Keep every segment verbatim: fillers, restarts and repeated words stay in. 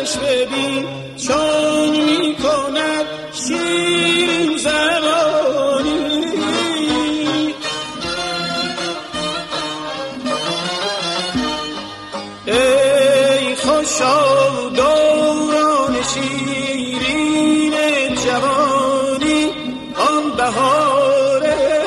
چشمش ببین چون می کند شیرین زبانی. ای خوشا دوران شیرین جوانی، آن بهار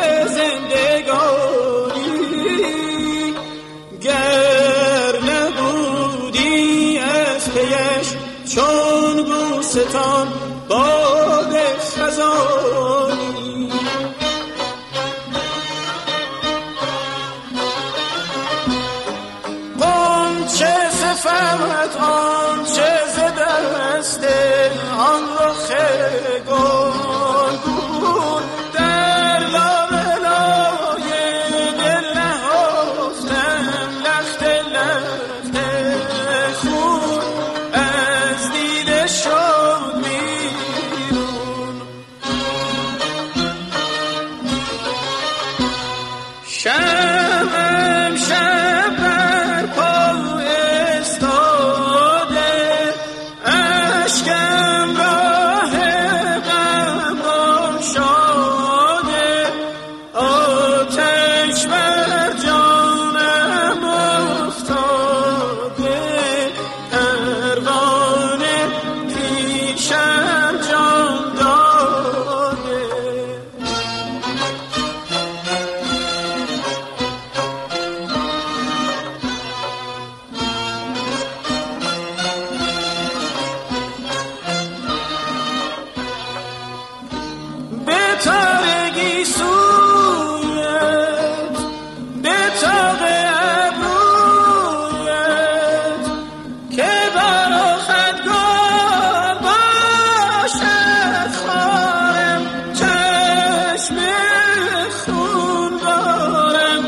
زندگانی. گر نبودی از پیش چون بوستان باد خزانی. قنچه صفت آنچه ز دست آن رخ گلگون در لابلای دل نهفتم لخت لخت خون از دیده شد بیرون. شبم شب بر پا استاده، اشکم راه غم گشاده، آتش بر جانم افتاده، پروانه پیشم جان داده. به تارگی سویت، به تاق ابرویت، که برا خدگاه باشد خارم، چشم خون دارم،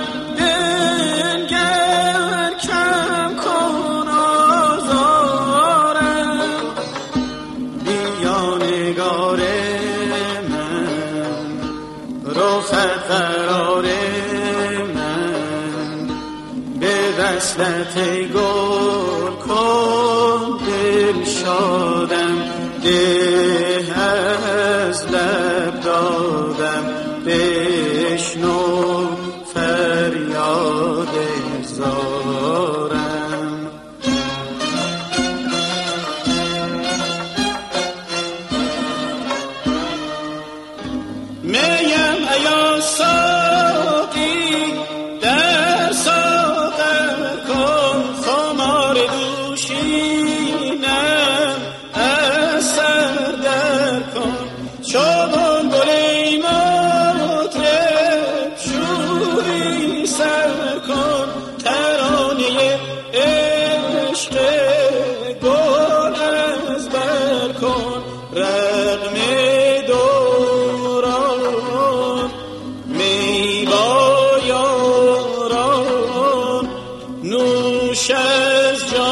دلگر کم کن آزارم. بیا نگار رخت قرار من، به وصلت گل کن دل شادم، ده از لب دادم بشنو فریاد زارم. میم ایا ساقی در ساغر کن، خمار دوشینم از سر در کن. چو بلبل ای مطرب شوری سر کن، ترانه عشق گل از بر کن. رغم دوران می با یاران نوش از جان